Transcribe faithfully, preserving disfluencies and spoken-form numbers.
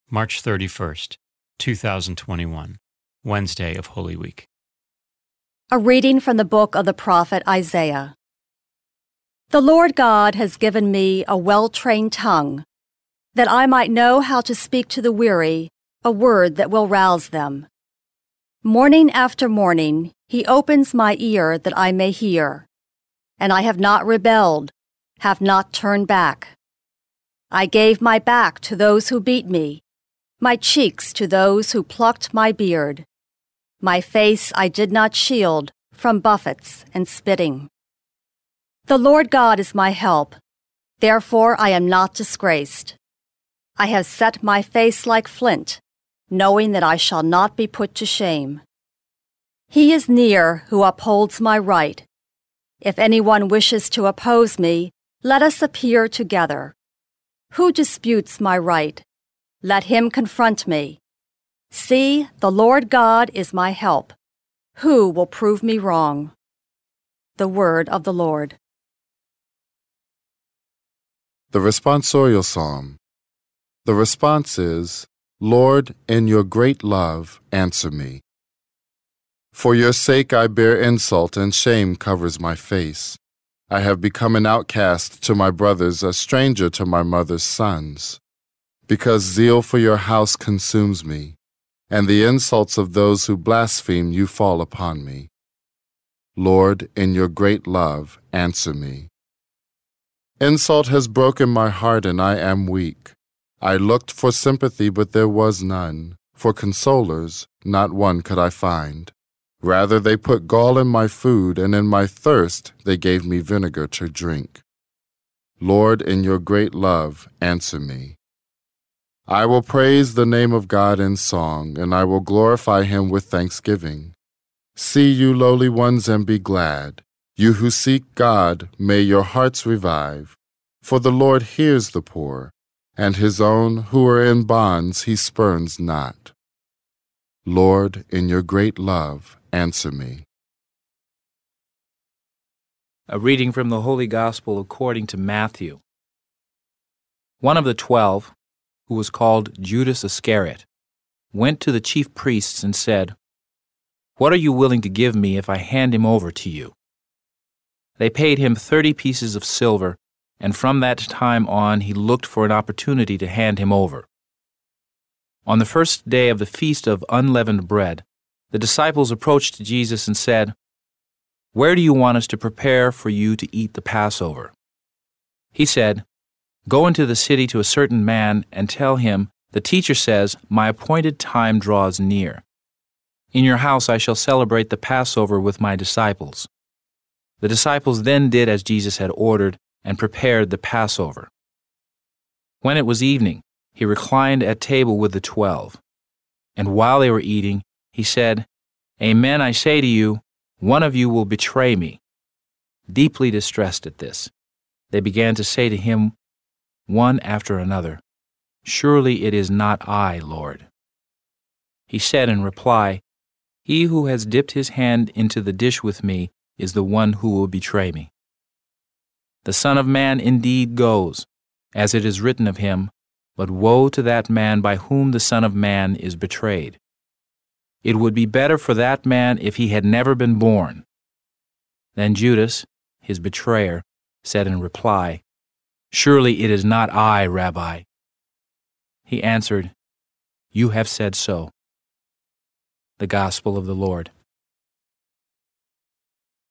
March thirty-first, two thousand twenty-one, Wednesday of Holy Week. A reading from the book of the prophet Isaiah. The Lord God has given me a well-trained tongue, that I might know how to speak to the weary a word that will rouse them. Morning after morning he opens my ear that I may hear, and I have not rebelled, have not turned back. I gave my back to those who beat me, my cheeks to those who plucked my beard. My face I did not shield from buffets and spitting. The Lord God is my help, therefore I am not disgraced. I have set my face like flint, knowing that I shall not be put to shame. He is near who upholds my right. If anyone wishes to oppose me, let us appear together. Who disputes my right? Let him confront me. See, the Lord God is my help. Who will prove me wrong? The word of the Lord. The responsorial psalm. The response is, Lord, in your great love, answer me. For your sake I bear insult, and shame covers my face. I have become an outcast to my brothers, a stranger to my mother's sons. Because zeal for your house consumes me, and the insults of those who blaspheme you fall upon me. Lord, in your great love, answer me. Insult has broken my heart, and I am weak. I looked for sympathy, but there was none. For consolers, not one could I find. Rather, they put gall in my food, and in my thirst they gave me vinegar to drink. Lord, in your great love, answer me. I will praise the name of God in song, and I will glorify him with thanksgiving. See, you lowly ones, and be glad. You who seek God, may your hearts revive. For the Lord hears the poor, and his own who are in bonds he spurns not. Lord, in your great love, answer me. A reading from the Holy Gospel according to Matthew. One of the twelve, who was called Judas Iscariot, went to the chief priests and said, "What are you willing to give me if I hand him over to you?" They paid him thirty pieces of silver, and from that time on he looked for an opportunity to hand him over. On the first day of the feast of unleavened bread, the disciples approached Jesus and said, "Where do you want us to prepare for you to eat the Passover?" He said, "Go into the city to a certain man and tell him, the teacher says, my appointed time draws near. In your house I shall celebrate the Passover with my disciples." The disciples then did as Jesus had ordered and prepared the Passover. When it was evening, he reclined at table with the twelve. And while they were eating, he said, "Amen, I say to you, one of you will betray me." Deeply distressed at this, they began to say to him, one after another, "Surely it is not I, Lord." He said in reply, "He who has dipped his hand into the dish with me is the one who will betray me. The Son of Man indeed goes, as it is written of him, but woe to that man by whom the Son of Man is betrayed. It would be better for that man if he had never been born." Then Judas, his betrayer, said in reply, "Surely it is not I, Rabbi." He answered, "You have said so." The Gospel of the Lord.